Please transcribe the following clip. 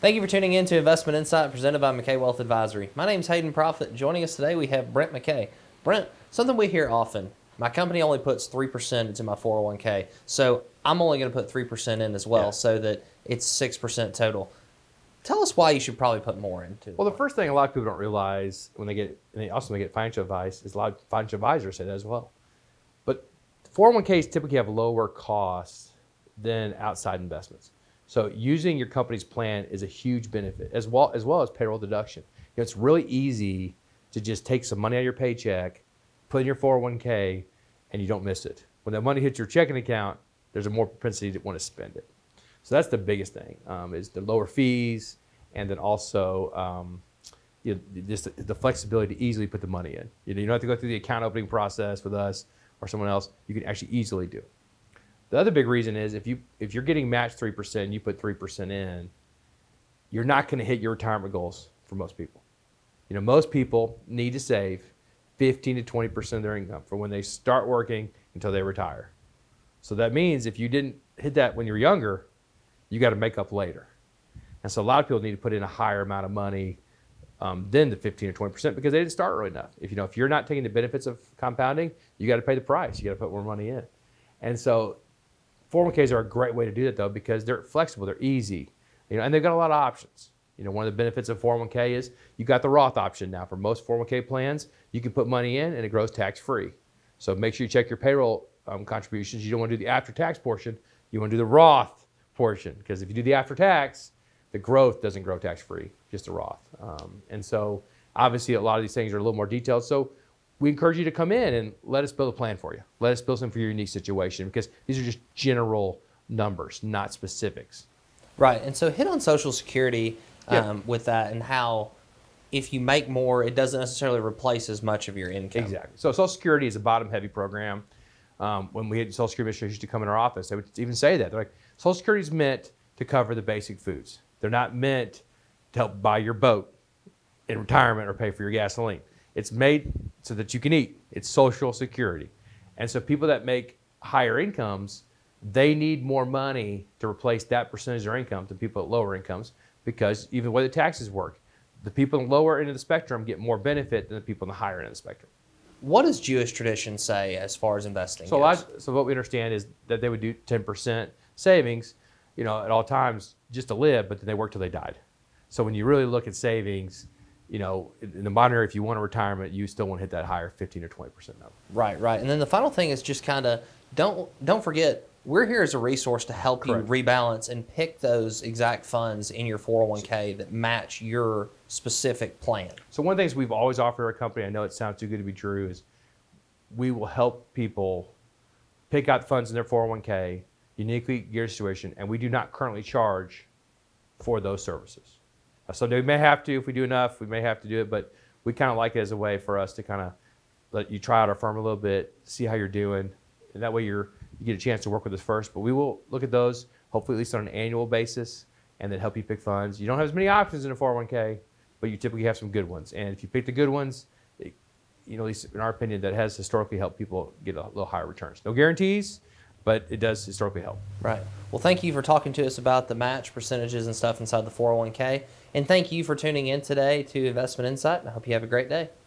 Thank you for tuning in to Investment Insight presented by McKay Wealth Advisory. My name is Hayden Profit. Joining us today, we have Brent McKay. Brent, something we hear often, my company only puts 3% into my 401k, so I'm only going to put 3% in as well, so that it's 6% total. Tell us why you should probably put more into it. Well, the first thing a lot of people don't realize when they get financial advice is a lot of financial advisors say that as well. But 401ks typically have lower costs than outside investments. So using your company's plan is a huge benefit, as well as payroll deduction. It's really easy to just take some money out of your paycheck, put in your 401k, and you don't miss it. When that money hits your checking account, there's a more propensity to want to spend it. So that's the biggest thing, is the lower fees, and then also just the flexibility to easily put the money in. You don't have to go through the account opening process with us or someone else. You can actually easily do it. The other big reason is if you're getting matched 3% and you put 3% in, you're not going to hit your retirement goals for most people. Most people need to save 15 to 20% of their income from when they start working until they retire. So that means if you didn't hit that when you're younger, you got to make up later. And so a lot of people need to put in a higher amount of money than the 15 or 20% because they didn't start early enough. If you're not taking the benefits of compounding, you got to pay the price. You got to put more money in. And so 401ks are a great way to do that though because they're flexible, they're easy, and they've got a lot of options. One of the benefits of 401k is you got the Roth option now. For most 401k plans, you can put money in and it grows tax-free. So make sure you check your payroll contributions. You don't want to do the after-tax portion. You want to do the Roth portion because if you do the after-tax, the growth doesn't grow tax-free, just the Roth. And so obviously a lot of these things are a little more detailed. So we encourage you to come in and let us build a plan for you. Let us build something for your unique situation because these are just general numbers, not specifics. Right, and so hit on Social Security with that and how if you make more, it doesn't necessarily replace as much of your income. Exactly. So Social Security is a bottom-heavy program. When we had Social Security administrators to come in our office, they would even say that. They're like, Social Security is meant to cover the basic foods. They're not meant to help buy your boat in retirement or pay for your gasoline. It's made so that you can eat. It's Social Security. And so people that make higher incomes, they need more money to replace that percentage of their income than people at lower incomes because even the way the taxes work, the people in the lower end of the spectrum get more benefit than the people in the higher end of the spectrum. What does Jewish tradition say as far as investing so goes? So what we understand is that they would do 10% savings, at all times just to live, but then they work till they died. So when you really look at savings, in the modern era, if you want a retirement, you still want to hit that higher 15 or 20% number. Right. And then the final thing is just kind of don't forget, we're here as a resource to help Correct. you rebalance and pick those exact funds in your 401k that match your specific plan. So one of the things we've always offered our company, I know it sounds too good to be true, is we will help people pick out the funds in their 401k, uniquely geared situation, and we do not currently charge for those services. So we may have to, if we do enough, we may have to do it, but we kind of like it as a way for us to kind of let you try out our firm a little bit, see how you're doing, and that way you get a chance to work with us first. But we will look at those, hopefully at least on an annual basis, and then help you pick funds. You don't have as many options in a 401k, but you typically have some good ones. And if you pick the good ones, at least in our opinion, that has historically helped people get a little higher returns. No guarantees, but it does historically help. Right. Well, thank you for talking to us about the match percentages and stuff inside the 401k. And thank you for tuning in today to Investment Insight. I hope you have a great day.